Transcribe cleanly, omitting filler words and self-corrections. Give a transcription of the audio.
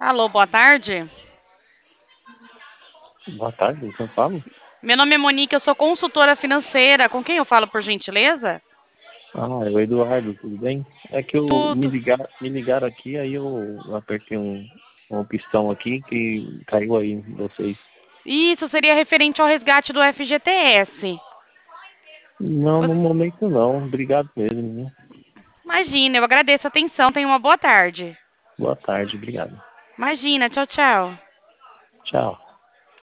Alô, boa tarde. Boa tarde, quem fala? Meu nome é Monique, eu sou consultora financeira. Com quem eu falo, por gentileza? Ah, é o Eduardo, tudo bem? É que Tudo. me ligaram aqui, aí eu apertei uma pistão aqui que caiu aí em vocês. Isso seria referente ao resgate do FGTS. Não, no Você- momento não. Obrigado mesmo, né? Imagina, eu agradeço a atenção. Tenha uma boa tarde. Boa tarde, obrigado. Imagina, tchau, tchau. Tchau.